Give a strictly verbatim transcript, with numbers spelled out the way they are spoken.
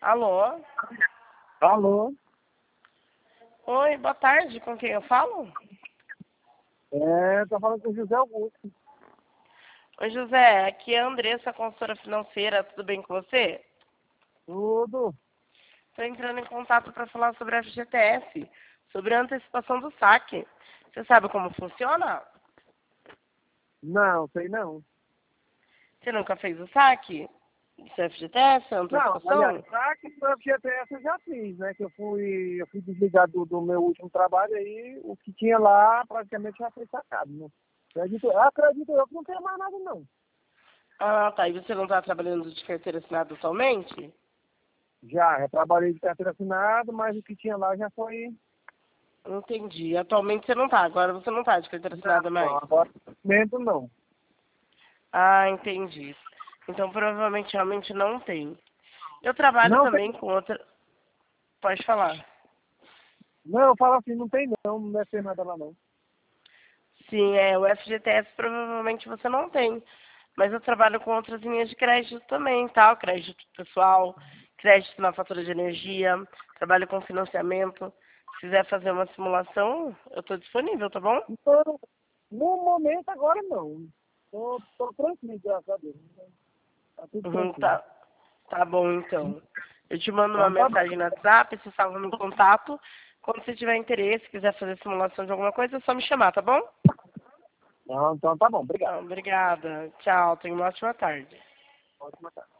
Alô? Alô? Oi, boa tarde. Com quem eu falo? É, tô falando com o José Augusto. Oi, José. Aqui é a Andressa, consultora financeira. Tudo bem com você? Tudo? Estou entrando em contato para falar sobre a F G T S, sobre a antecipação do saque. Você sabe como funciona? Não, sei não. Você nunca fez o saque? Isso é F G T S, Não, antecipação? aliás, saque do F G T S eu já fiz, né? Que eu fui, eu fui desligado do, do meu último trabalho aí, o que tinha lá praticamente já foi sacado, né? Acredito, acredito eu que não tem mais nada não. Ah, tá. E você não está trabalhando de carteira assinada atualmente? Já, eu trabalhei de carteira assinada, mas o que tinha lá já foi. Entendi. Atualmente você não está. Agora você não está de carteira assinada Não, mais. agora no momento não. Ah, entendi. Então provavelmente realmente não tem. Eu trabalho Não tem. também com outra. Pode falar. Não, eu falo assim, não tem não, não deve ter nada lá não. Sim, é, o F G T S provavelmente você não tem. Mas eu trabalho com outras linhas de crédito também, tá? O crédito pessoal, crédito na fatura de energia, trabalho com financiamento. Se quiser fazer uma simulação, eu estou disponível, tá bom? Então, no momento agora não. Tô, tô tranquilo, graças a Deus. Tá tudo Uhum, tranquilo. tá, tá bom então. Eu te mando uma Então tá bom. mensagem no WhatsApp, você salva no contato. Quando você tiver interesse, quiser fazer simulação de alguma coisa, é só me chamar, tá bom? Não, então tá bom. Obrigado. Então, obrigada. Tchau, tenha uma ótima tarde. Ótima tarde.